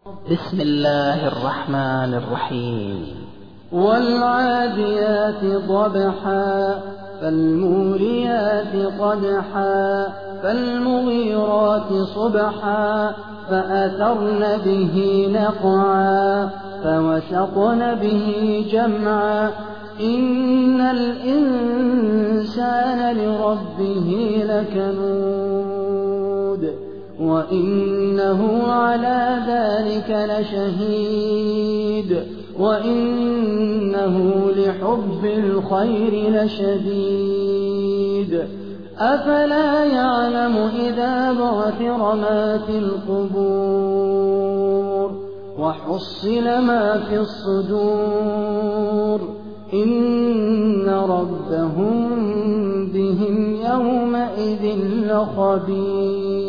بسم الله الرحمن الرحيم. والعاديات ضبحا فالموريات قدحا فالمغيرات صبحا فأثرن به نقعا فوسطن به جمعا إن الإنسان لربه لكنود وإنه على ذلك لشهيد وإنه لحب الخير لشديد أفلا يعلم إذا بعثر ما في القبور وحصل ما في الصدور إن ربهم بهم يومئذ لخبير.